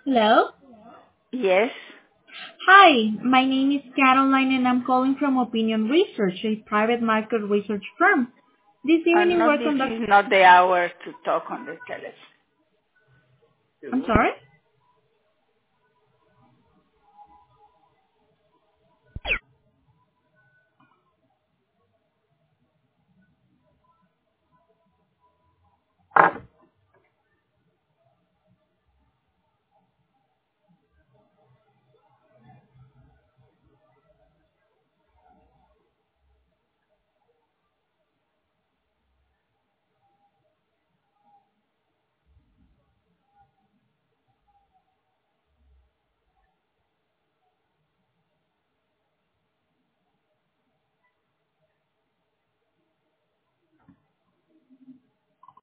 Hello. Yes. Hi, my name is Caroline and I'm calling from Opinion Research, a private market research firm. This evening No, we're this conducting... is not the hour to talk on the telephone. I'm sorry?